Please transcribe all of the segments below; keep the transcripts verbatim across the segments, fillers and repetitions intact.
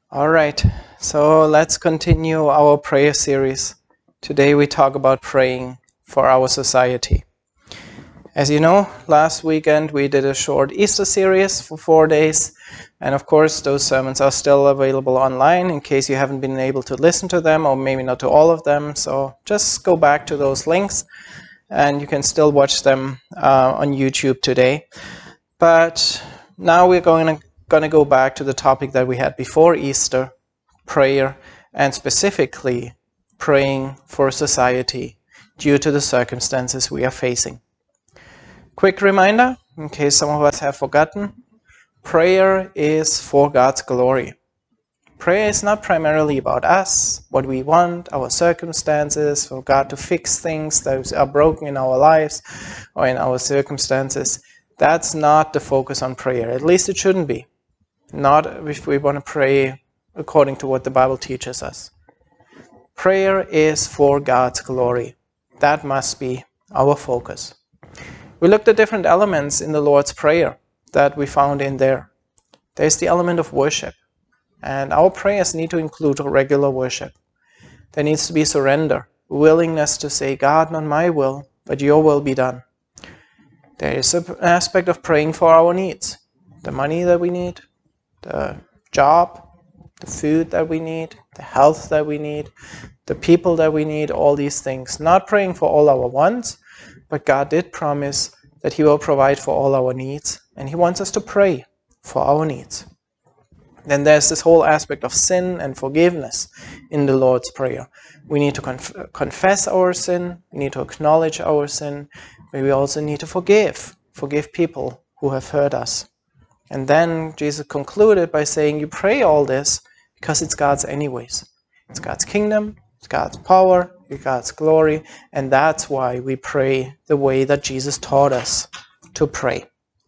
All right, so let's continue our prayer series. Today we talk about praying for our society. As you know, last weekend we did a short Easter series for four days, and of course those sermons are still available online in case you haven't been able to listen to them, or maybe not to all of them. So just go back to those links and you can still watch them uh, on YouTube today. But now we're going to going to go back to the topic that we had before Easter, prayer, and specifically praying for society due to the circumstances we are facing. Quick reminder, in case some of us have forgotten, prayer is for God's glory. Prayer is not primarily about us, what we want, our circumstances, for God to fix things that are broken in our lives or in our circumstances. That's not the focus on prayer. At least it shouldn't be. Not if we want to pray according to what the Bible teaches us. Prayer is for God's glory. That must be our focus. We looked at different elements in the Lord's Prayer that we found in there. There's the element of worship. And our prayers need to include regular worship. There needs to be surrender, willingness to say, God, not my will, but your will be done. There is an aspect of praying for our needs. The money that we need, the job, the food that we need, the health that we need, the people that we need, all these things. Not praying for all our wants, but God did promise that He will provide for all our needs, and He wants us to pray for our needs. Then there's this whole aspect of sin and forgiveness in the Lord's Prayer. We need to conf- confess our sin, we need to acknowledge our sin, but we also need to forgive, forgive people who have hurt us. And then Jesus concluded by saying, you pray all this because it's God's anyways. It's God's kingdom, it's God's power, it's God's glory, and that's why we pray the way that Jesus taught us to pray.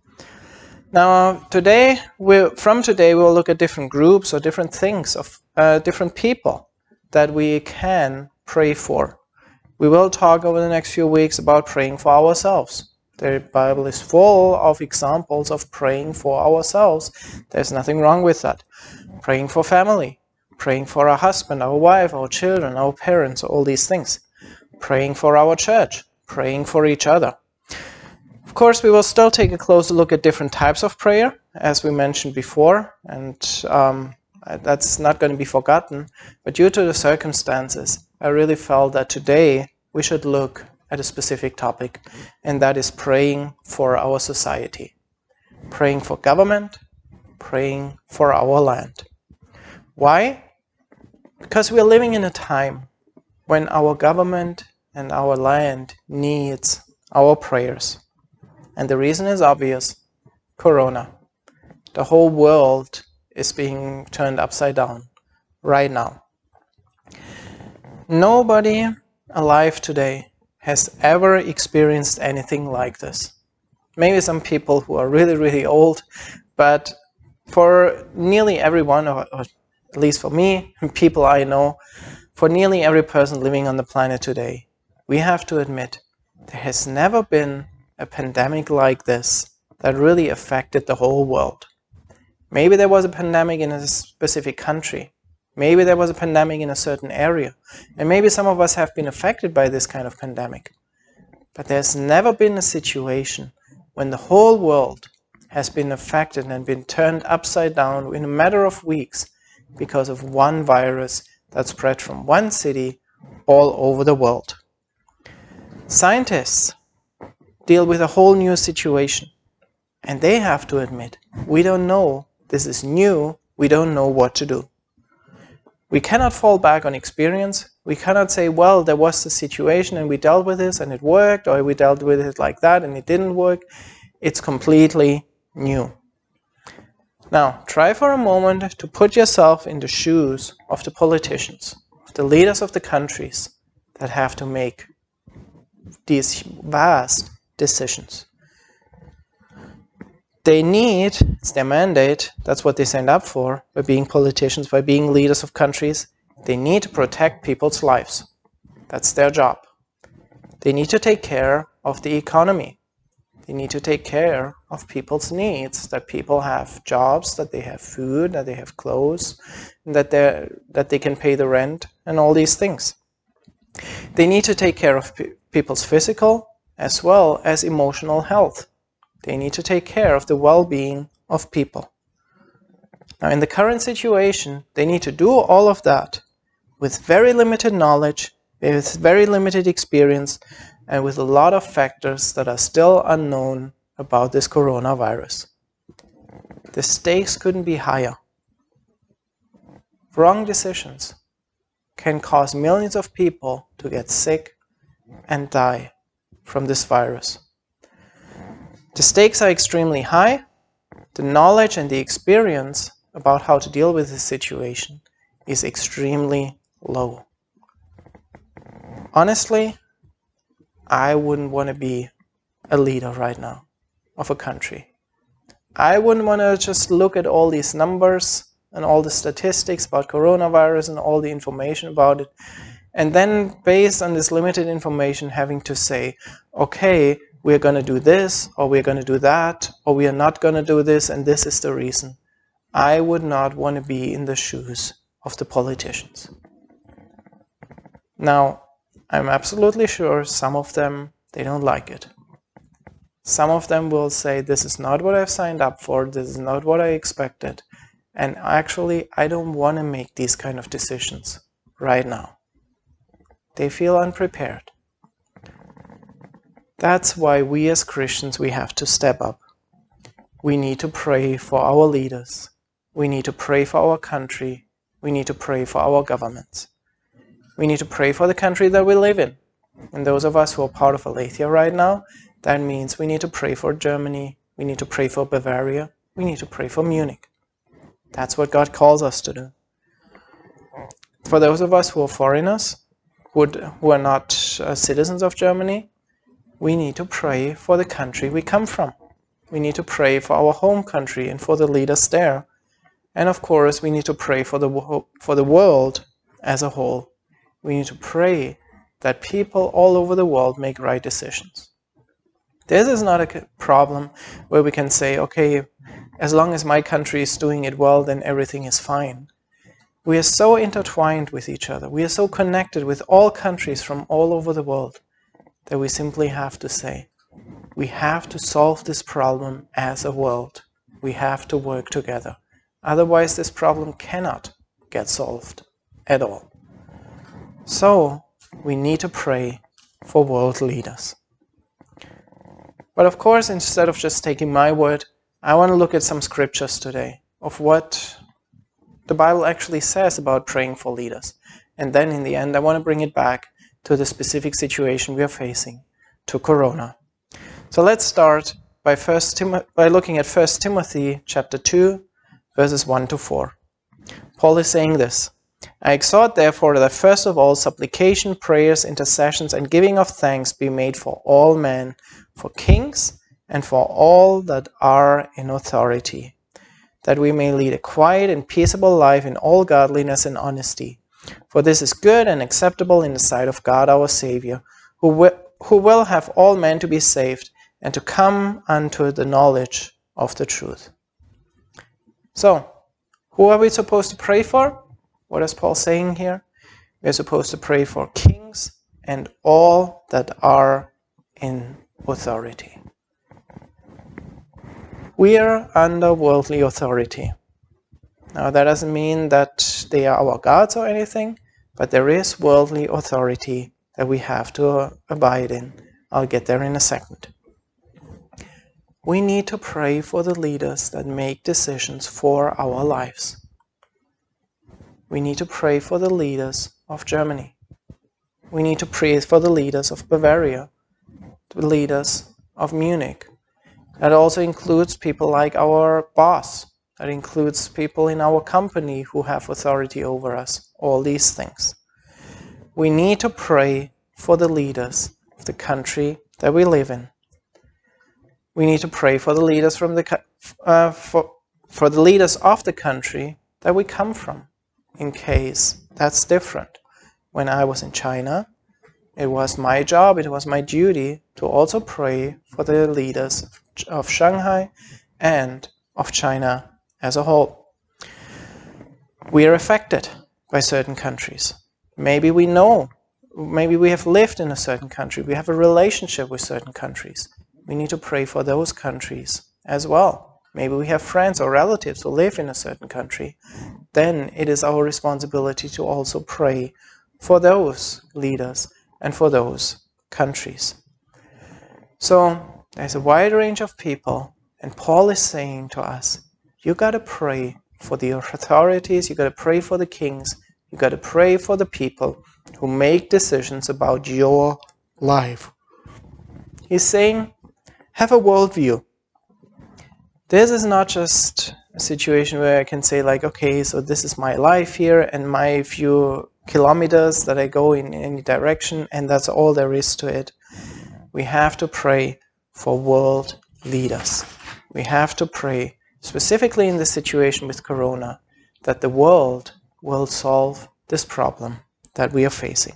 Now, today, we from today, we'll look at different groups or different things of uh, different people that we can pray for. We will talk over the next few weeks about praying for ourselves. The Bible is full of examples of praying for ourselves. There's nothing wrong with that. Praying for family, praying for our husband, our wife, our children, our parents, all these things. Praying for our church, praying for each other. Of course, we will still take a closer look at different types of prayer, as we mentioned before, and um, that's not going to be forgotten. But due to the circumstances, I really felt that today we should look at a specific topic, and that is praying for our society. Praying for government, praying for our land. Why? Because we are living in a time when our government and our land needs our prayers. And the reason is obvious. Corona. The whole world is being turned upside down right now. Nobody alive today has ever experienced anything like this. Maybe some people who are really, really old, but for nearly everyone, or, or at least for me, people I know, for nearly every person living on the planet today, we have to admit there has never been a pandemic like this that really affected the whole world. Maybe there was a pandemic in a specific country. Maybe there was a pandemic in a certain area. And maybe some of us have been affected by this kind of pandemic. But there's never been a situation when the whole world has been affected and been turned upside down in a matter of weeks because of one virus that spread from one city all over the world. Scientists deal with a whole new situation. And they have to admit, we don't know, this is new, we don't know what to do. We cannot fall back on experience. We cannot say, well, there was the situation and we dealt with this and it worked, or we dealt with it like that and it didn't work. It's completely new. Now, try for a moment to put yourself in the shoes of the politicians, of the leaders of the countries that have to make these vast decisions. They need, it's their mandate, that's what they signed up for, by being politicians, by being leaders of countries. They need to protect people's lives. That's their job. They need to take care of the economy. They need to take care of people's needs, that people have jobs, that they have food, that they have clothes, that, that they can pay the rent, and all these things. They need to take care of pe- people's physical as well as emotional health. They need to take care of the well-being of people. Now, in the current situation, they need to do all of that with very limited knowledge, with very limited experience, and with a lot of factors that are still unknown about this coronavirus. The stakes couldn't be higher. Wrong decisions can cause millions of people to get sick and die from this virus. The stakes are extremely high. The knowledge and the experience about how to deal with this situation is extremely low. Honestly, I wouldn't want to be a leader right now of a country. I wouldn't want to just look at all these numbers and all the statistics about coronavirus and all the information about it, and then based on this limited information having to say, okay, we're going to do this, or we're going to do that, or we are not going to do this, and this is the reason. I would not want to be in the shoes of the politicians. Now, I'm absolutely sure some of them, they don't like it. Some of them will say, this is not what I've signed up for, this is not what I expected. And actually, I don't want to make these kind of decisions right now. They feel unprepared. That's why we as Christians, we have to step up. We need to pray for our leaders. We need to pray for our country. We need to pray for our governments. We need to pray for the country that we live in. And those of us who are part of Aletheia right now, that means we need to pray for Germany. We need to pray for Bavaria. We need to pray for Munich. That's what God calls us to do. For those of us who are foreigners, who, who are not uh, citizens of Germany, we need to pray for the country we come from. We need to pray for our home country and for the leaders there. And of course, we need to pray for the, for the world as a whole. We need to pray that people all over the world make right decisions. This is not a problem where we can say, okay, as long as my country is doing it well, then everything is fine. We are so intertwined with each other. We are so connected with all countries from all over the world that we simply have to say, we have to solve this problem as a world. We have to work together. Otherwise, this problem cannot get solved at all. So, we need to pray for world leaders. But of course, instead of just taking my word, I want to look at some scriptures today of what the Bible actually says about praying for leaders. And then in the end, I want to bring it back to the specific situation we are facing, to Corona. So let's start by, first Tim- by looking at First Timothy chapter two, verses one to four. Paul is saying this, I exhort therefore that first of all supplication, prayers, intercessions, and giving of thanks be made for all men, for kings, and for all that are in authority, that we may lead a quiet and peaceable life in all godliness and honesty. For this is good and acceptable in the sight of God our Savior, who will, who will have all men to be saved and to come unto the knowledge of the truth. So, who are we supposed to pray for? What is Paul saying here? We are supposed to pray for kings and all that are in authority. We are under worldly authority. Now that doesn't mean that they are our gods or anything, but there is worldly authority that we have to abide in. I'll get there in a second. We need to pray for the leaders that make decisions for our lives. We need to pray for the leaders of Germany. We need to pray for the leaders of Bavaria, the leaders of Munich. That also includes people like our boss. That includes people in our company who have authority over us. All these things. We need to pray for the leaders of the country that we live in. We need to pray for the leaders from the uh, for, for the leaders of the country that we come from. In case that's different. When I was in China, it was my job, it was my duty to also pray for the leaders of Shanghai and of China as a whole. We are affected by certain countries. Maybe we know, maybe we have lived in a certain country, we have a relationship with certain countries. We need to pray for those countries as well. Maybe we have friends or relatives who live in a certain country. Then it is our responsibility to also pray for those leaders and for those countries. So there's a wide range of people, and Paul is saying to us, you got to pray for the authorities, you got to pray for the kings, you got to pray for the people who make decisions about your life. He's saying, have a worldview. This is not just a situation where I can say like, okay, so this is my life here and my few kilometers that I go in any direction, and that's all there is to it. We have to pray for world leaders. We have to pray, specifically in this situation with Corona, that the world will solve this problem that we are facing.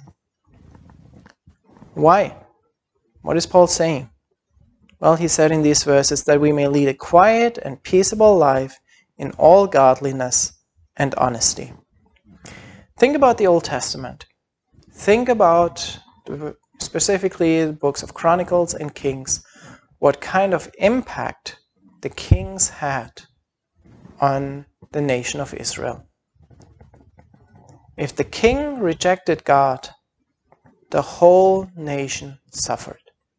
Why? What is Paul saying? Well, he said in these verses that we may lead a quiet and peaceable life in all godliness and honesty. Think about the Old Testament. Think about specifically the books of Chronicles and Kings, what kind of impact the kings had on the nation of Israel. If the king rejected God, the whole nation suffered.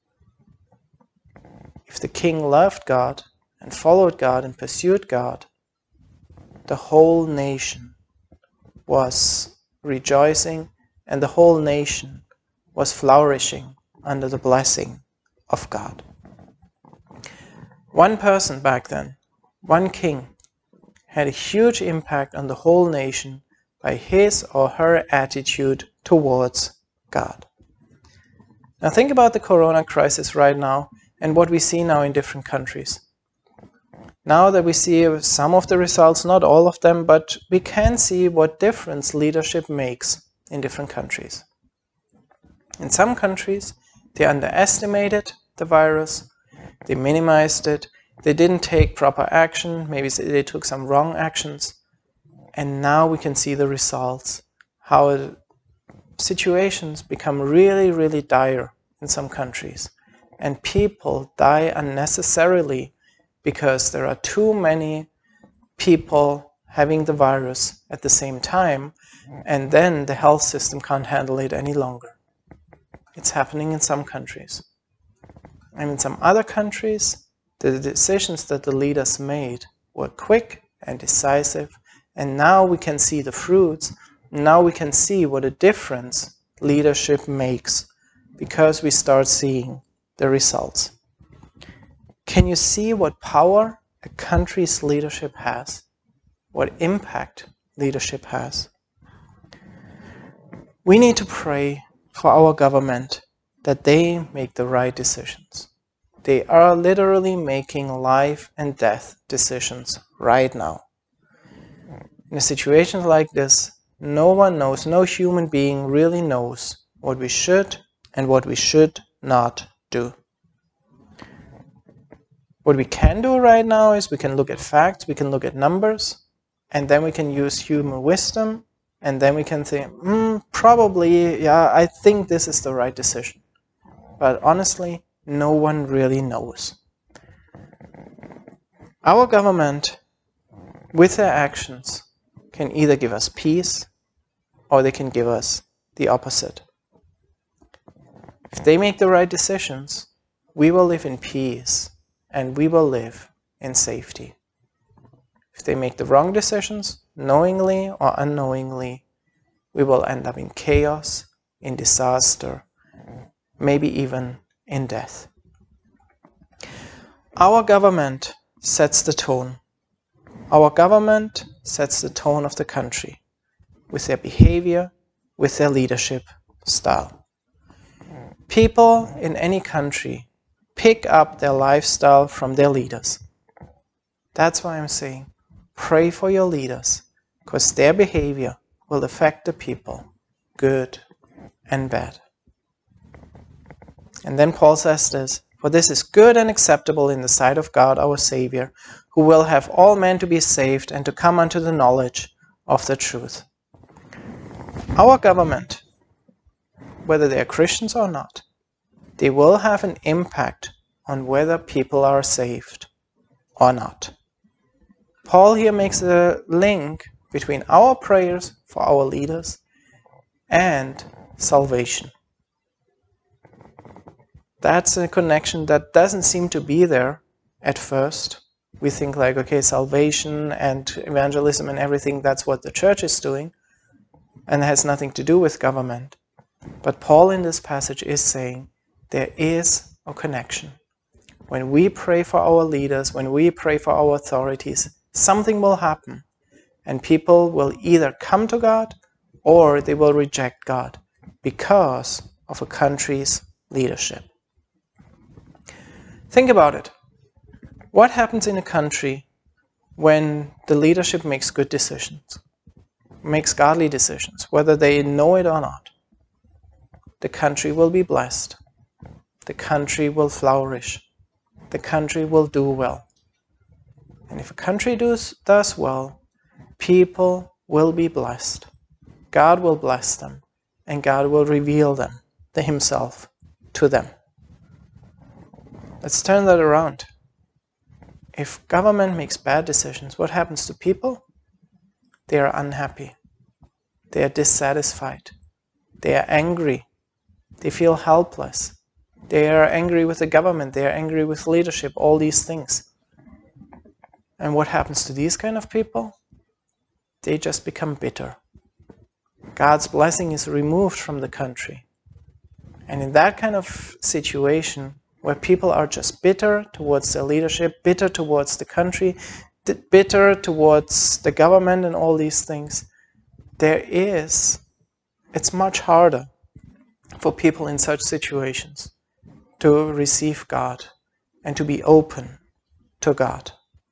If the king loved God and followed God and pursued God, the whole nation was rejoicing and the whole nation was flourishing under the blessing of God. One person back then, one king, had a huge impact on the whole nation by his or her attitude towards God. Now think about the Corona crisis right now and what we see now in different countries. Now that we see some of the results, not all of them, but we can see what difference leadership makes in different countries. In some countries, they underestimated the virus, they minimized it, they didn't take proper action, maybe they took some wrong actions, and now we can see the results, how situations become really, really dire in some countries, and people die unnecessarily because there are too many people having the virus at the same time, and then the health system can't handle it any longer. It's happening in some countries. And in some other countries, the decisions that the leaders made were quick and decisive, and now we can see the fruits. Now we can see what a difference leadership makes because we start seeing the results. Can you see what power a country's leadership has? What impact leadership has? We need to pray for our government that they make the right decisions. They are literally making life and death decisions right now. In a situation like this, no one knows, no human being really knows what we should and what we should not do. What we can do right now is we can look at facts, we can look at numbers, and then we can use human wisdom, and then we can think, mm, probably, yeah, I think this is the right decision. But honestly, no one really knows. Our government, with their actions, can either give us peace or they can give us the opposite. If they make the right decisions, we will live in peace and we will live in safety. If they make the wrong decisions, knowingly or unknowingly, we will end up in chaos, in disaster, maybe even in death. Our government sets the tone. Our government sets the tone of the country with their behavior, with their leadership style. People in any country pick up their lifestyle from their leaders. That's why I'm saying, pray for your leaders, because their behavior will affect the people, good and bad. And then Paul says this, "For this is good and acceptable in the sight of God our Savior, who will have all men to be saved and to come unto the knowledge of the truth." Our government, whether they are Christians or not, they will have an impact on whether people are saved or not. Paul here makes a link between our prayers for our leaders and salvation. That's a connection that doesn't seem to be there at first. We think like, okay, salvation and evangelism and everything, that's what the church is doing, and it has nothing to do with government. But Paul in this passage is saying there is a connection. When we pray for our leaders, when we pray for our authorities, something will happen, and people will either come to God or they will reject God because of a country's leadership. Think about it. What happens in a country when the leadership makes good decisions, makes godly decisions, whether they know it or not? The country will be blessed. The country will flourish. The country will do well. And if a country does, does well, people will be blessed. God will bless them, and God will reveal them, to Himself, to them. Let's turn that around. If government makes bad decisions, what happens to people? They are unhappy. They are dissatisfied. They are angry. They feel helpless. They are angry with the government. They are angry with leadership, all these things. And what happens to these kind of people? They just become bitter. God's blessing is removed from the country. And in that kind of situation, where people are just bitter towards their leadership, bitter towards the country, bitter towards the government and all these things, there is, it's much harder for people in such situations to receive God and to be open to God.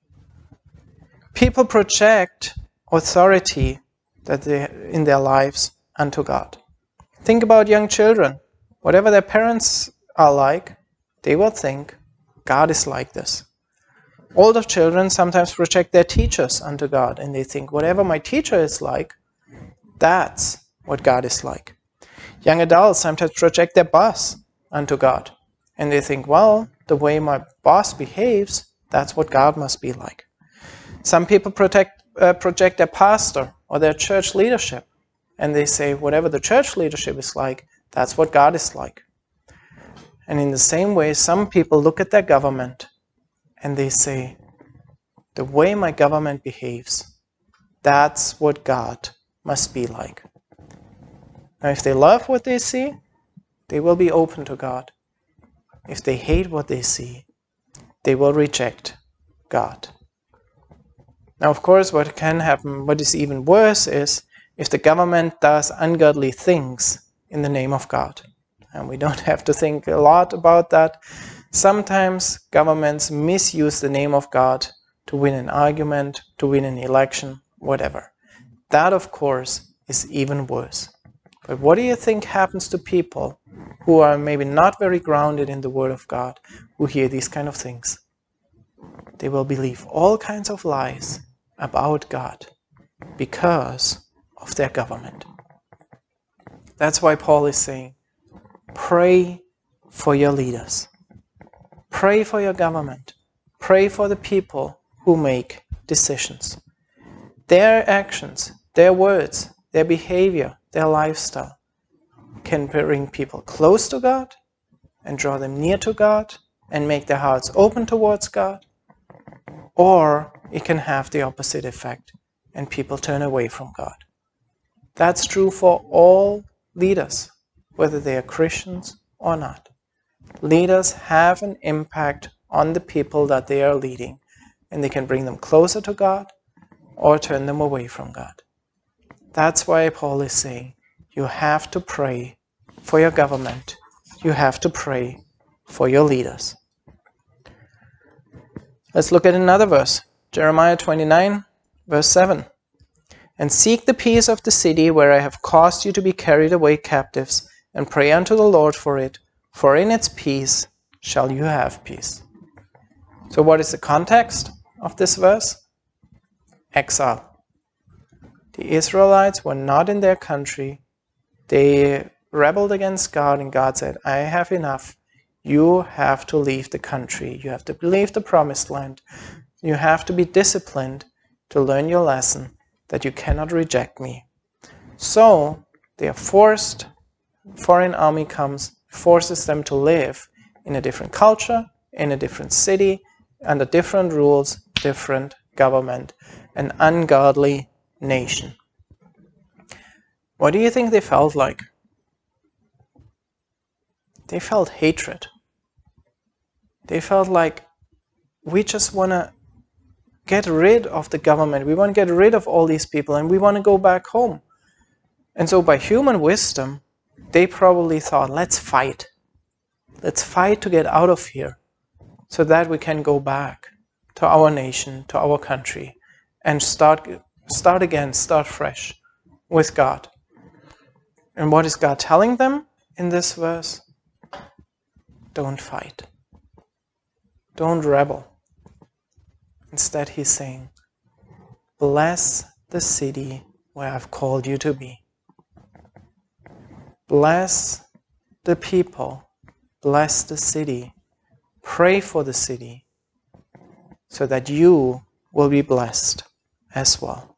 People project authority that they in their lives unto God. Think about young children. Whatever their parents are like, they will think God is like this. Older children sometimes project their teachers unto God, and they think whatever my teacher is like, that's what God is like. Young adults sometimes project their boss unto God, and they think, well, the way my boss behaves, that's what God must be like. Some people protect, uh, project their pastor or their church leadership, and they say whatever the church leadership is like, that's what God is like. And in the same way, some people look at their government and they say, the way my government behaves, that's what God must be like. Now, if they love what they see, they will be open to God. If they hate what they see, they will reject God. Now, of course, what can happen, what is even worse, is if the government does ungodly things in the name of God. And we don't have to think a lot about that. Sometimes governments misuse the name of God to win an argument, to win an election, whatever. That, of course, is even worse. But what do you think happens to people who are maybe not very grounded in the Word of God, who hear these kind of things? They will believe all kinds of lies about God because of their government. That's why Paul is saying, pray for your leaders. Pray for your government. Pray for the people who make decisions. Their actions, their words, their behavior, their lifestyle can bring people close to God and draw them near to God and make their hearts open towards God. Or it can have the opposite effect and people turn away from God. That's true for all leaders, whether they are Christians or not. Leaders have an impact on the people that they are leading, and they can bring them closer to God or turn them away from God. That's why Paul is saying, you have to pray for your government. You have to pray for your leaders. Let's look at another verse. Jeremiah twenty-nine, verse seven. And seek the peace of the city where I have caused you to be carried away captives, and pray unto the Lord for it, for in its peace shall you have peace. So what is the context of this verse? Exile. The Israelites were not in their country. They rebelled against God, and God said, I have enough. You have to leave the country. You have to leave the promised land. You have to be disciplined to learn your lesson that you cannot reject me. So they are forced, foreign army comes, forces them to live in a different culture, in a different city, under different rules, different government, an ungodly nation. What do you think they felt like? They felt hatred. They felt like, we just want to get rid of the government. We want to get rid of all these people, and we want to go back home. And so by human wisdom, they probably thought, let's fight. Let's fight to get out of here so that we can go back to our nation, to our country, and start, start again, start fresh with God. And what is God telling them in this verse? Don't fight. Don't rebel. Instead, he's saying, bless the city where I've called you to be. Bless the people. Bless the city. Pray for the city so that you will be blessed as well.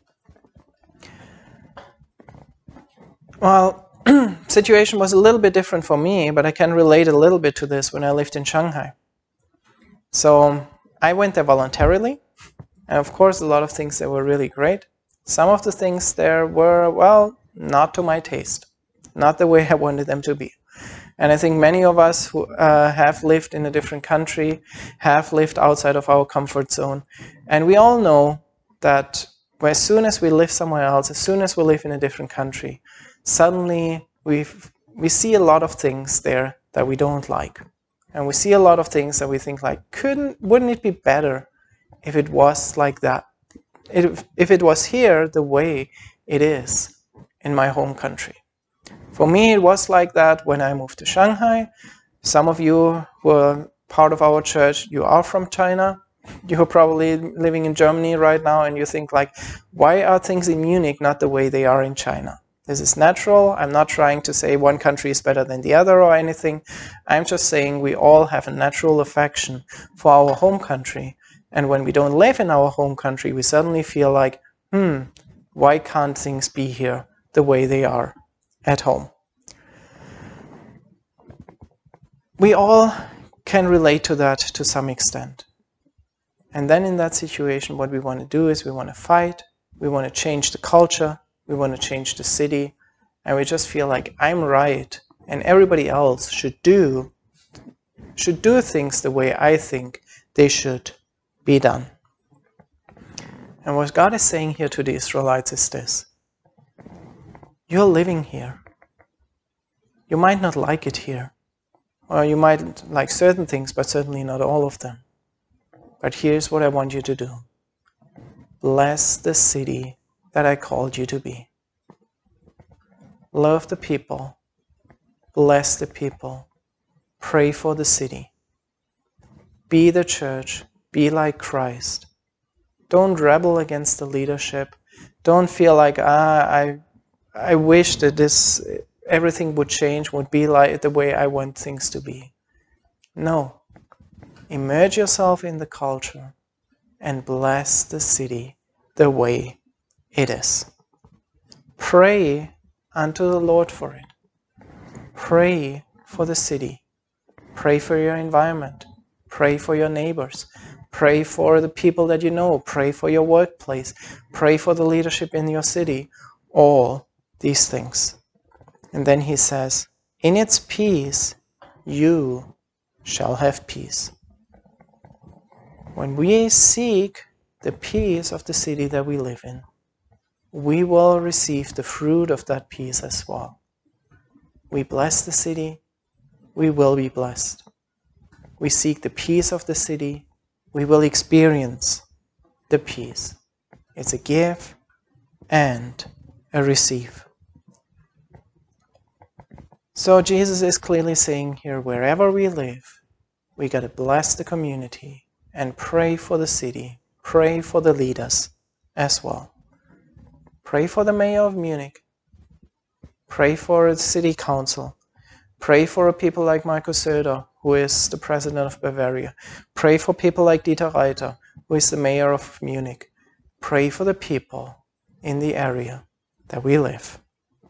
Well, situation was a little bit different for me, but I can relate a little bit to this when I lived in Shanghai. So I went there voluntarily, and of course a lot of things there were really great. Some of the things there were, well, not to my taste, not the way I wanted them to be. And I think many of us who uh, have lived in a different country, have lived outside of our comfort zone, and we all know that as soon as we live somewhere else, as soon as we live in a different country, suddenly we we see a lot of things there that we don't like. And we see a lot of things that we think like, couldn't, wouldn't it be better if it was like that? If, if it was here the way it is in my home country. For me, it was like that when I moved to Shanghai. Some of you who are part of our church, you are from China. You're probably living in Germany right now, and you think like, why are things in Munich not the way they are in China? This is natural. I'm not trying to say one country is better than the other or anything. I'm just saying we all have a natural affection for our home country. And when we don't live in our home country, we suddenly feel like, hmm, why can't things be here the way they are at home? We all can relate to that to some extent. And then in that situation, what we want to do is we want to fight, we want to change the culture, we want to change the city, and we just feel like I'm right and everybody else should do should do things the way I think they should be done. And what God is saying here to the Israelites is this: you're living here. You might not like it here, or you might like certain things, but certainly not all of them. But here's what I want you to do. Bless the city that I called you to be. Love the people. Bless the people. Pray for the city. Be the church. Be like Christ. Don't rebel against the leadership. Don't feel like, ah, I, I wish that this, everything would change, would be like the way I want things to be. No. Immerse yourself in the culture and bless the city the way it is. Pray unto the Lord for it. Pray for the city. Pray for your environment. Pray for your neighbors. Pray for the people that you know. Pray for your workplace. Pray for the leadership in your city. All these things. And then he says, in its peace you shall have peace. When we seek the peace of the city that we live in, we will receive the fruit of that peace as well. We bless the city, we will be blessed. We seek the peace of the city, we will experience the peace. It's a give and a receive. So Jesus is clearly saying here, wherever we live, we got to bless the community and pray for the city, pray for the leaders as well. Pray for the mayor of Munich. Pray for the city council. Pray for people like Markus Söder, who is the president of Bavaria. Pray for people like Dieter Reiter, who is the mayor of Munich. Pray for the people in the area that we live.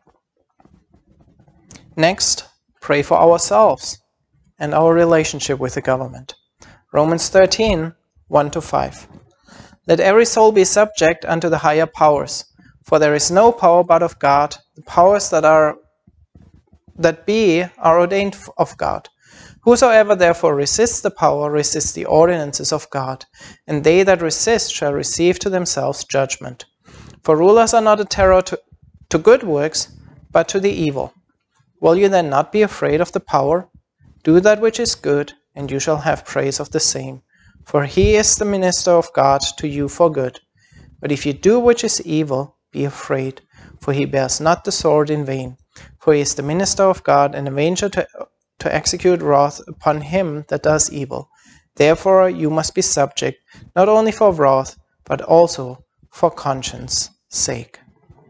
Next, pray for ourselves and our relationship with the government. Romans thirteen, one to five. Let every soul be subject unto the higher powers, for there is no power but of God. The powers that are that be are ordained of God. Whosoever therefore resists the power resists the ordinances of God, and they that resist shall receive to themselves judgment. For rulers are not a terror to, to good works, but to the evil. Will you then not be afraid of the power? Do that which is good, and you shall have praise of the same. For he is the minister of God to you for good. But if you do which is evil, be afraid, for he bears not the sword in vain. For he is the minister of God, and avenger to, to execute wrath upon him that does evil. Therefore you must be subject, not only for wrath, but also for conscience' sake.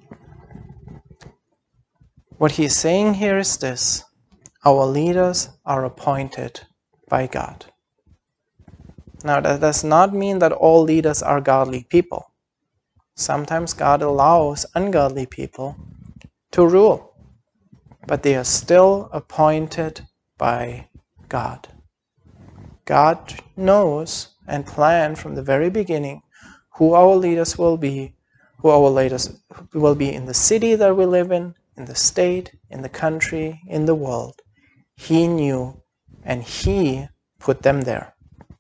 What he is saying here is this: our leaders are appointed by God. Now that does not mean that all leaders are godly people. Sometimes God allows ungodly people to rule, but they are still appointed by God. God knows and planned from the very beginning who our leaders will be, who our leaders will be in the city that we live in, in the state, in the country, in the world. He knew, and He put them there.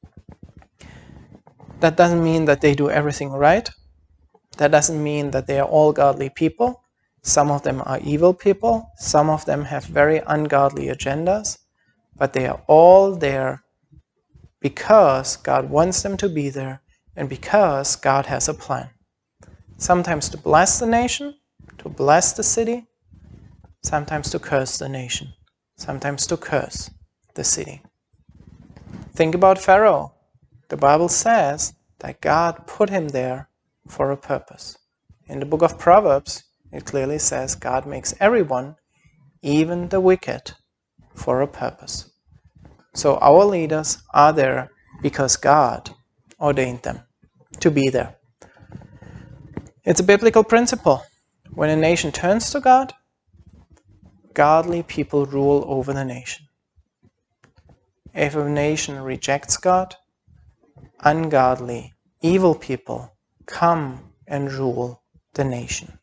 That doesn't mean that they do everything right. That doesn't mean that they are all godly people. Some of them are evil people. Some of them have very ungodly agendas. But they are all there because God wants them to be there and because God has a plan. Sometimes to bless the nation, to bless the city, sometimes to curse the nation, sometimes to curse the city. Think about Pharaoh. The Bible says that God put him there for a purpose. In the book of Proverbs, it clearly says God makes everyone, even the wicked, for a purpose. So our leaders are there because God ordained them to be there. It's a biblical principle. When a nation turns to God, godly people rule over the nation. If a nation rejects God, ungodly, evil people come and rule the nation.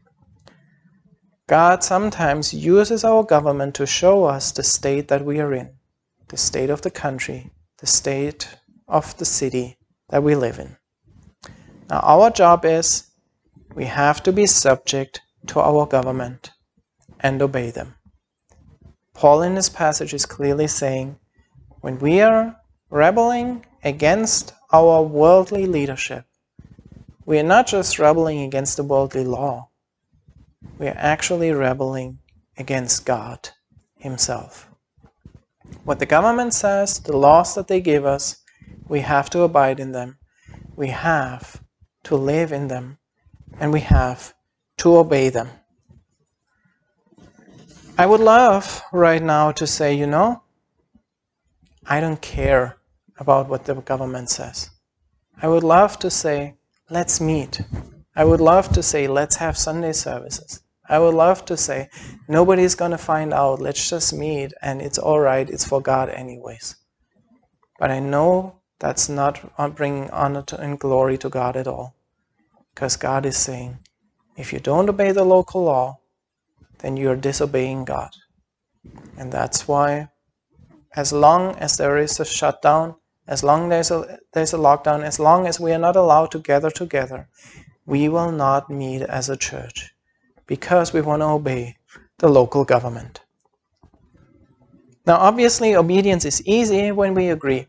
God sometimes uses our government to show us the state that we are in, the state of the country, the state of the city that we live in. Now our job is we have to be subject to our government and obey them. Paul in this passage is clearly saying, when we are rebelling against our worldly leadership, we are not just rebelling against the worldly law, we are actually rebelling against God Himself. What the government says, the laws that they give us, we have to abide in them, we have to live in them, and we have to obey them. I would love right now to say, you know, I don't care about what the government says. I would love to say, let's meet. I would love to say, let's have Sunday services. I would love to say, nobody's going to find out, let's just meet, and it's all right, it's for God anyways. But I know that's not bringing honor and glory to God at all. Because God is saying, if you don't obey the local law, then you're disobeying God. And that's why, as long as there is a shutdown, as long as there's a, there's a lockdown, as long as we are not allowed to gather together, we will not meet as a church because we want to obey the local government. Now, obviously, obedience is easy when we agree.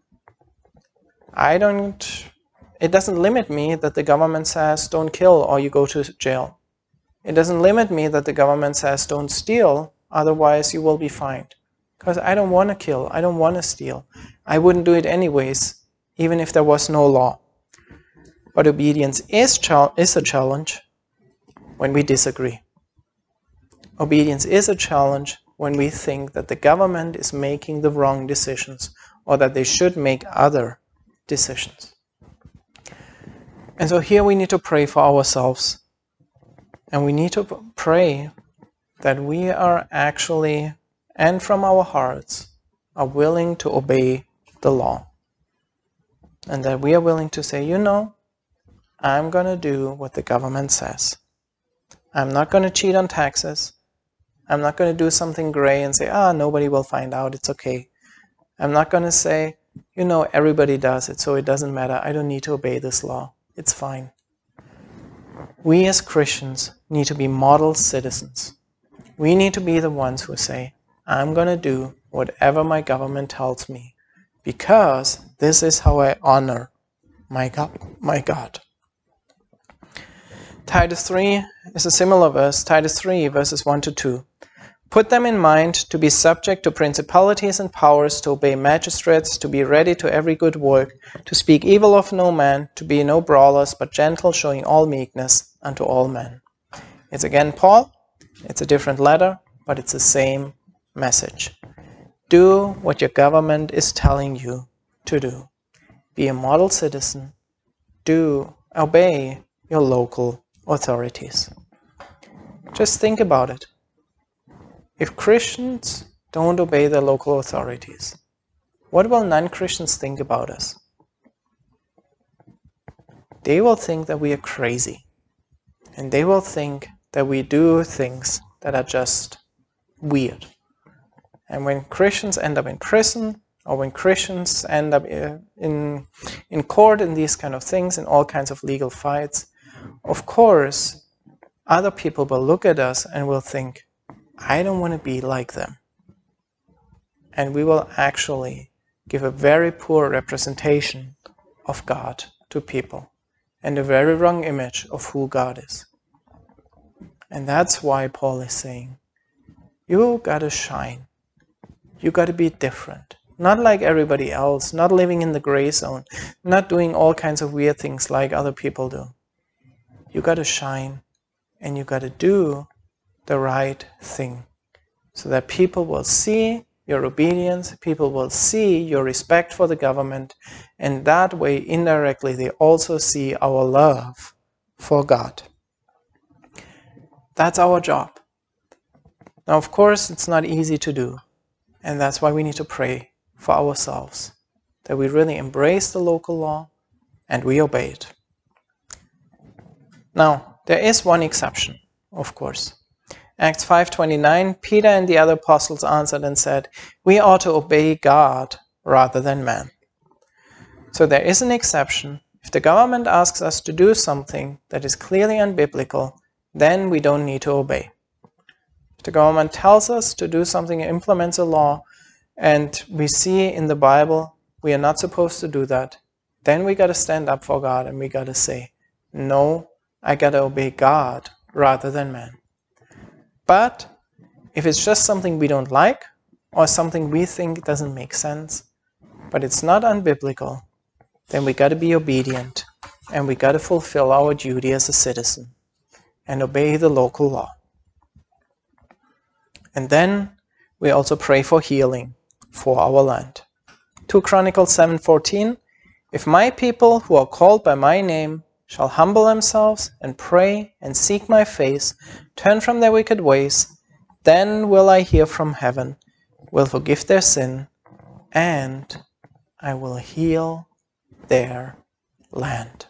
I don't, it doesn't limit me that the government says don't kill or you go to jail. It doesn't limit me that the government says don't steal otherwise you will be fined. Because I don't want to kill, I don't want to steal. I wouldn't do it anyways, even if there was no law. But obedience is, is a challenge when we disagree. Obedience is a challenge when we think that the government is making the wrong decisions or that they should make other decisions. And so here we need to pray for ourselves. And we need to pray that we are actually, and from our hearts, are willing to obey the law. And that we are willing to say, you know, I'm going to do what the government says. I'm not going to cheat on taxes. I'm not going to do something gray and say, ah, nobody will find out, it's okay. I'm not going to say, you know, everybody does it, so it doesn't matter. I don't need to obey this law. It's fine. We as Christians need to be model citizens. We need to be the ones who say, I'm going to do whatever my government tells me, because this is how I honor my God. My God. Titus three is a similar verse, Titus three, verses one to two. Put them in mind to be subject to principalities and powers, to obey magistrates, to be ready to every good work, to speak evil of no man, to be no brawlers, but gentle, showing all meekness unto all men. It's again Paul. It's a different letter, but it's the same message. Do what your government is telling you to do. Be a model citizen. Do obey your local authorities. Just think about it. If Christians don't obey their local authorities, what will non-Christians think about us? They will think that we are crazy. And they will think that we do things that are just weird. And when Christians end up in prison, or when Christians end up in, in court in these kind of things, in all kinds of legal fights, of course, other people will look at us and will think, I don't want to be like them. And we will actually give a very poor representation of God to people, and a very wrong image of who God is. And that's why Paul is saying, you gotta shine. You gotta be different. Not like everybody else, not living in the gray zone, not doing all kinds of weird things like other people do. You gotta shine, and you gotta do the right thing, so that people will see your obedience, people will see your respect for the government, and that way, indirectly, they also see our love for God. That's our job. Now, of course, it's not easy to do, and that's why we need to pray for ourselves, that we really embrace the local law and we obey it. Now, there is one exception, of course. Acts five twenty-nine, Peter and the other apostles answered and said, we ought to obey God rather than man. So there is an exception. If the government asks us to do something that is clearly unbiblical, then we don't need to obey. If the government tells us to do something, implements a law, and we see in the Bible we are not supposed to do that, then we got to stand up for God and we got to say, no, I got to obey God rather than man. But if it's just something we don't like, or something we think doesn't make sense, but it's not unbiblical, then we got to be obedient, and we got to fulfill our duty as a citizen, and obey the local law. And then we also pray for healing for our land. Second Chronicles seven fourteen, if my people who are called by my name shall humble themselves and pray and seek my face, turn from their wicked ways, then will I hear from heaven, will forgive their sin, and I will heal their land.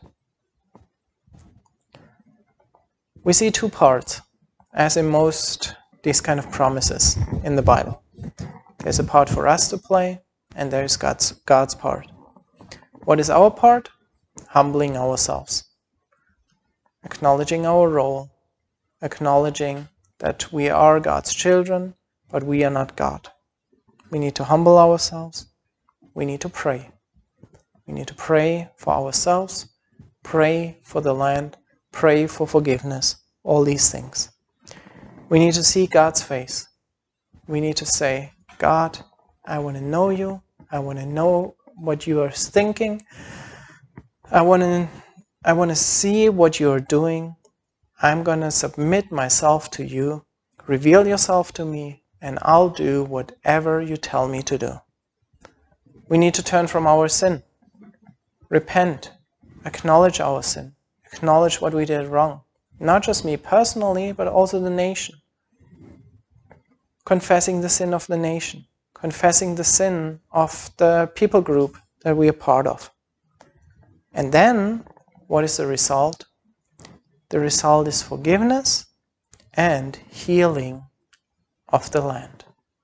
We see two parts, as in most these kind of promises in the Bible. There's a part for us to play, and there's God's, God's part. What is our part? Humbling ourselves. Acknowledging our role, acknowledging that we are God's children, but we are not God. We need to humble ourselves. We need to pray. We need to pray for ourselves, pray for the land, pray for forgiveness, all these things. We need to see God's face. we need to say, God, I want to know you. I want to know what you are thinking. I want to, I want to see what you are doing. I'm going to submit myself to you. Reveal yourself to me, and I'll do whatever you tell me to do. We need to turn from our sin. Repent. Acknowledge our sin. Acknowledge what we did wrong. Not just me personally, but also the nation. Confessing the sin of the nation. Confessing the sin of the people group that we are part of. And then, what is the result? The result is forgiveness and healing of the land.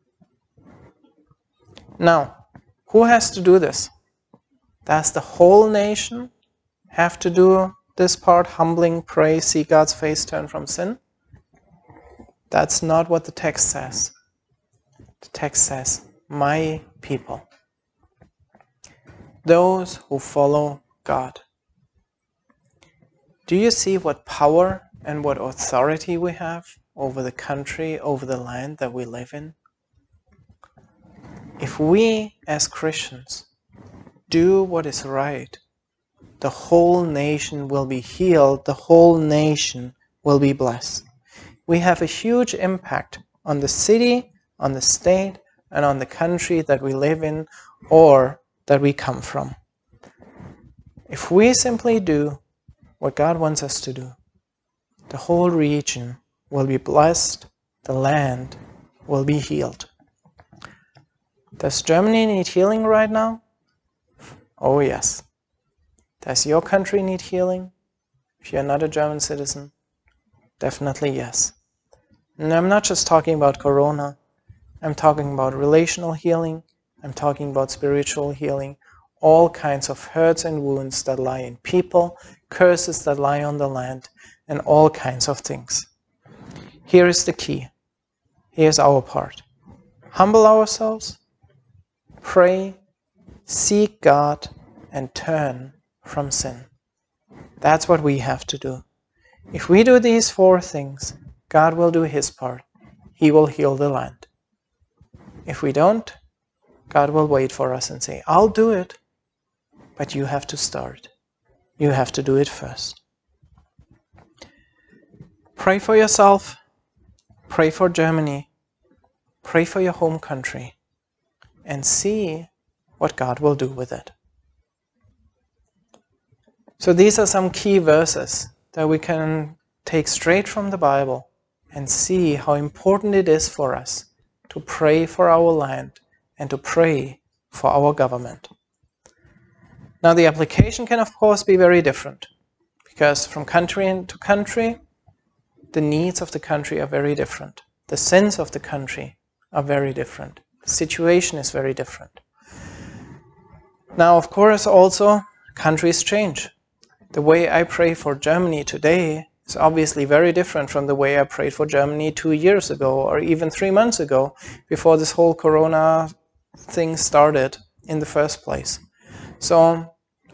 Now, who has to do this? Does the whole nation have to do this part? Humbling, pray, see God's face, turn from sin? That's not what the text says. The text says, my people. Those who follow God. Do you see what power and what authority we have over the country, over the land that we live in? If we as Christians do what is right, the whole nation will be healed, the whole nation will be blessed. We have a huge impact on the city, on the state, and on the country that we live in or that we come from. If we simply do what God wants us to do, the whole region will be blessed, the land will be healed. Does Germany need healing right now? Oh yes. Does your country need healing? If you're not a German citizen? Definitely yes. And I'm not just talking about Corona. I'm talking about relational healing. I'm talking about spiritual healing. All kinds of hurts and wounds that lie in people, curses that lie on the land, and all kinds of things. Here is the key. Here's our part. Humble ourselves, pray, seek God, and turn from sin. That's what we have to do. If we do these four things, God will do his part. He will heal the land. If we don't, God will wait for us and say, I'll do it, but you have to start. You have to do it first. Pray for yourself. Pray for Germany. Pray for your home country. And see what God will do with it. So these are some key verses that we can take straight from the Bible and see how important it is for us to pray for our land and to pray for our government. Now the application can of course be very different, because from country to country, the needs of the country are very different. The sins of the country are very different. The situation is very different. Now of course also countries change. The way I pray for Germany today is obviously very different from the way I prayed for Germany two years ago or even three months ago, before this whole Corona thing started in the first place. So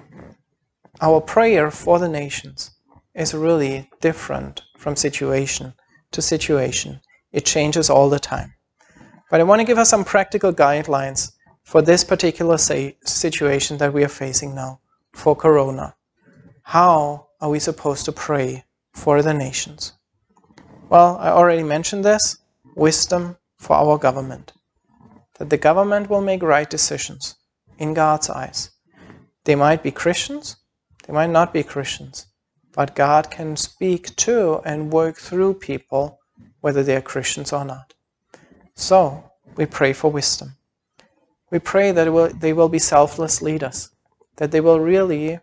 our prayer for the nations is really different from situation to situation. It changes all the time. But I want to give us some practical guidelines for this particular say, situation that we are facing now, for Corona. How are we supposed to pray for the nations? Well, I already mentioned this. Wisdom for our government. That the government will make right decisions in God's eyes. They might be Christians, they might not be Christians, but God can speak to and work through people whether they are Christians or not. So, we pray for wisdom. We pray that it will, they will be selfless leaders, that they will really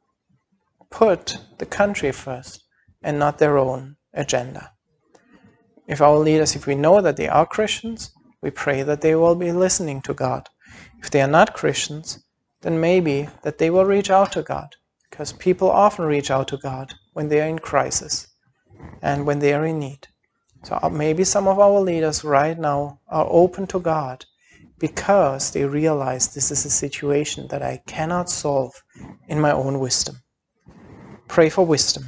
put the country first and not their own agenda. If our leaders, if we know that they are Christians, we pray that they will be listening to God. If they are not Christians, then maybe that they will reach out to God, because people often reach out to God when they are in crisis and when they are in need. So maybe some of our leaders right now are open to God because they realize this is a situation that I cannot solve in my own wisdom. Pray for wisdom.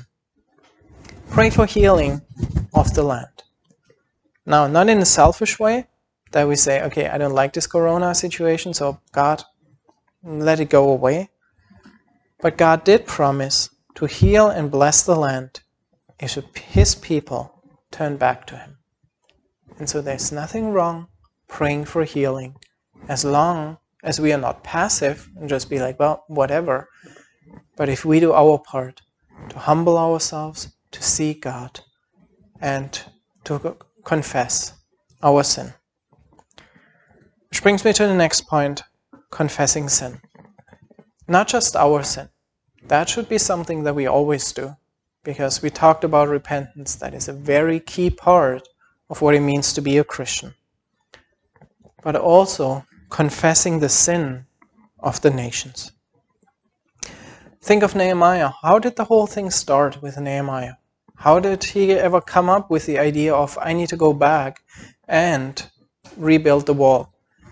Pray for healing of the land. Now, not in a selfish way, that we say, okay, I don't like this corona situation, so God, let it go away. But God did promise to heal and bless the land if his people turn back to him. And so there's nothing wrong praying for healing, as long as we are not passive and just be like, well, whatever. But if we do our part to humble ourselves, to seek God, and to confess our sin. Which brings me to the next point, confessing sin. Not just our sin. That should be something that we always do, because we talked about repentance. That is a very key part of what it means to be a Christian. But also confessing the sin of the nations. Think of Nehemiah. How did the whole thing start with Nehemiah? How did he ever come up with the idea of, I need to go back and rebuild the wall?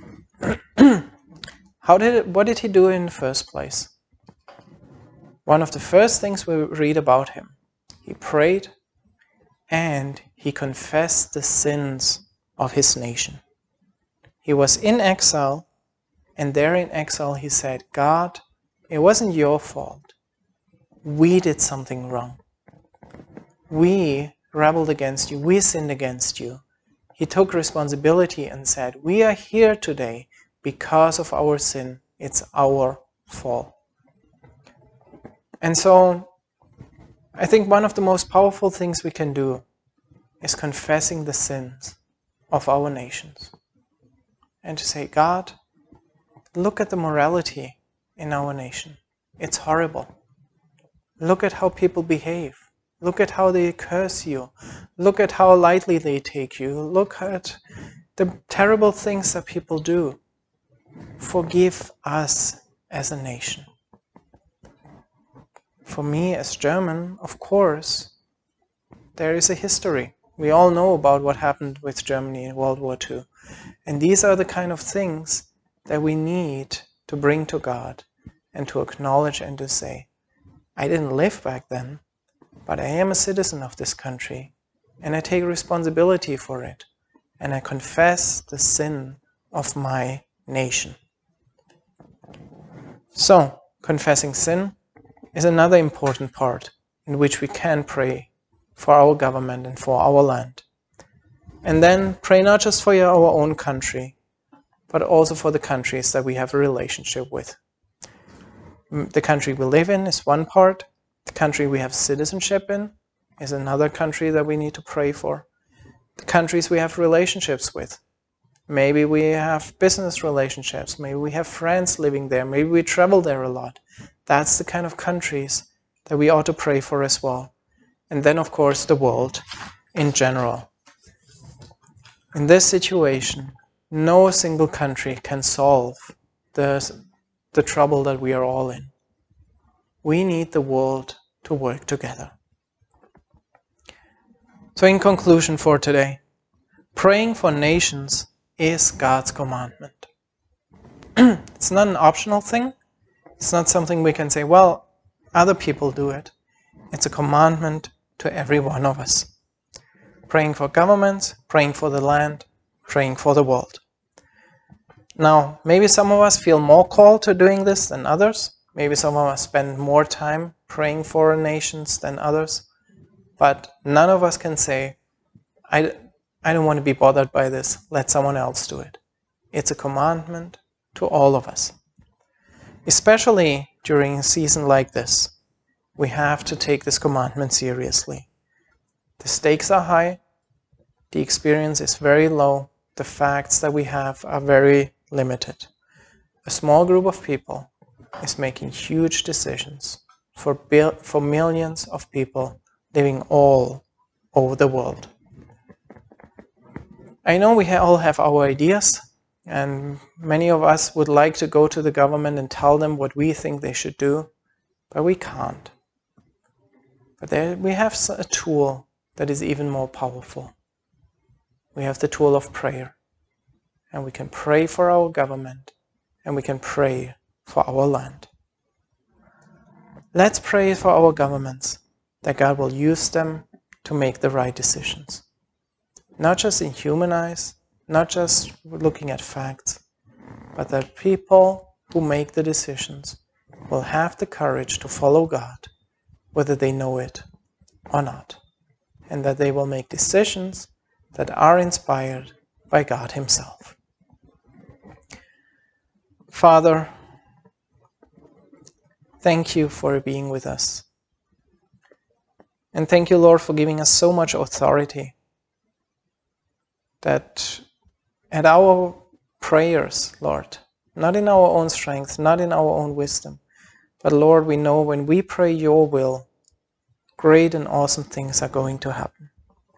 How did it, what did he do in the first place? One of the first things we read about him, he prayed and he confessed the sins of his nation. He was in exile, and there in exile he said, God, it wasn't your fault. We did something wrong. We rebelled against you. We sinned against you. He took responsibility and said, we are here today because of our sin. It's our fault. And so I think one of the most powerful things we can do is confessing the sins of our nations. And to say, God, look at the morality in our nation. It's horrible. Look at how people behave. Look at how they curse you. Look at how lightly they take you. Look at the terrible things that people do. Forgive us as a nation. For me as German, of course, there is a history. We all know about what happened with Germany in World War Two. And these are the kind of things that we need to bring to God and to acknowledge and to say, I didn't live back then, but I am a citizen of this country, and I take responsibility for it, and I confess the sin of my nation. So, confessing sin is another important part in which we can pray for our government and for our land. And then pray not just for our own country, but also for the countries that we have a relationship with. The country we live in is one part. The country we have citizenship in is another country that we need to pray for. The countries we have relationships with. Maybe we have business relationships. Maybe we have friends living there. Maybe we travel there a lot. That's the kind of countries that we ought to pray for as well. And then, of course, the world in general. In this situation, no single country can solve the, the trouble that we are all in. We need the world to work together. So in conclusion for today, praying for nations is God's commandment. It's not an optional thing. It's not something we can say, well, other people do it. It's a commandment to every one of us. Praying for governments, praying for the land, praying for the world. Now, maybe some of us feel more called to doing this than others. Maybe some of us spend more time praying for nations than others. But none of us can say, I, I don't want to be bothered by this. Let someone else do it. It's a commandment to all of us. Especially during a season like this, we have to take this commandment seriously. The stakes are high. The experience is very low. The facts that we have are very limited. A small group of people is making huge decisions for, bil for millions of people living all over the world. I know we ha all have our ideas, and many of us would like to go to the government and tell them what we think they should do, but we can't. But there we have a tool that is even more powerful. We have the tool of prayer, and we can pray for our government, and we can pray for our land. Let's pray for our governments, that God will use them to make the right decisions. Not just in human eyes, not just looking at facts, but that people who make the decisions will have the courage to follow God, whether they know it or not, and that they will make decisions that are inspired by God Himself. Father, thank you for being with us. And thank you, Lord, for giving us so much authority that at our prayers, Lord, not in our own strength, not in our own wisdom, but Lord, we know when we pray your will, great and awesome things are going to happen.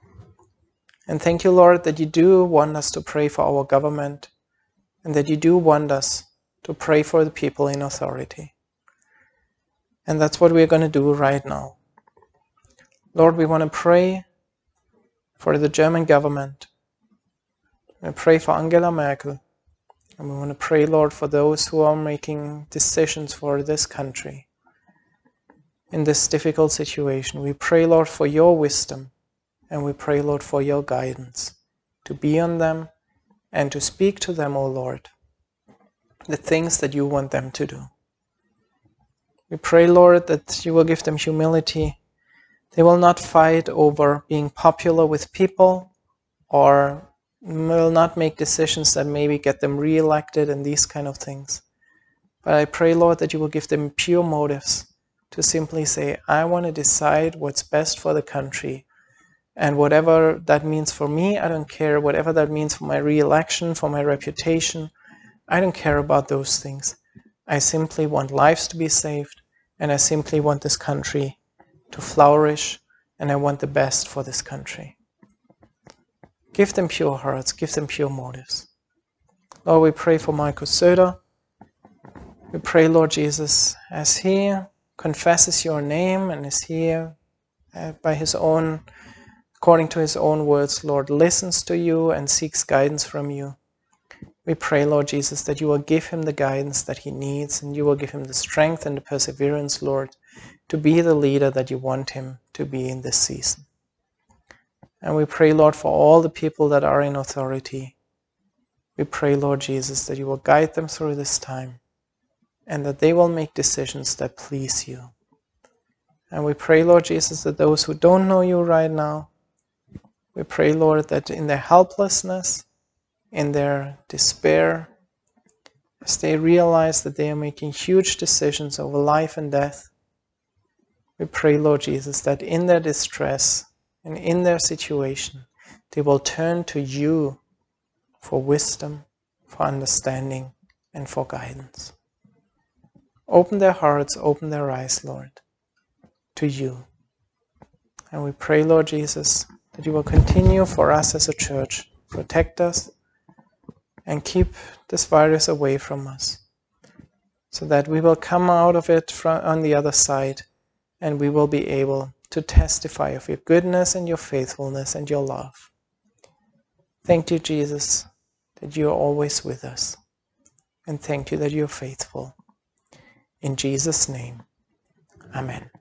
And thank you, Lord, that you do want us to pray for our government, and that you do want us to pray for the people in authority. And that's what we're going to do right now. Lord, we want to pray for the German government. We pray for Angela Merkel. And we want to pray, Lord, for those who are making decisions for this country in this difficult situation. We pray, Lord, for your wisdom. And we pray, Lord, for your guidance to be on them and to speak to them, O Lord, the things that you want them to do. We pray, Lord, that you will give them humility. They will not fight over being popular with people, or will not make decisions that maybe get them re-elected and these kind of things. But I pray, Lord, that you will give them pure motives to simply say, I want to decide what's best for the country. And whatever that means for me, I don't care. Whatever that means for my re-election, for my reputation, I don't care about those things. I simply want lives to be saved, and I simply want this country to flourish, and I want the best for this country. Give them pure hearts, give them pure motives. Lord, we pray for Markus Söder. We pray, Lord Jesus, as he confesses your name and as he, uh, by his own, according to his own words, Lord, listens to you and seeks guidance from you. We pray, Lord Jesus, that you will give him the guidance that he needs, and you will give him the strength and the perseverance, Lord, to be the leader that you want him to be in this season. And we pray, Lord, for all the people that are in authority. We pray, Lord Jesus, that you will guide them through this time, and that they will make decisions that please you. And we pray, Lord Jesus, that those who don't know you right now, we pray, Lord, that in their helplessness, in their despair, as they realize that they are making huge decisions over life and death, we pray, Lord Jesus, that in their distress and in their situation, they will turn to you for wisdom, for understanding, and for guidance. Open their hearts, open their eyes, Lord, to you. And we pray, Lord Jesus, that you will continue for us as a church, protect us, and keep this virus away from us, so that we will come out of it from on the other side, and we will be able to testify of your goodness and your faithfulness and your love. Thank you, Jesus, that you are always with us, and thank you that you are faithful. In Jesus' name, amen.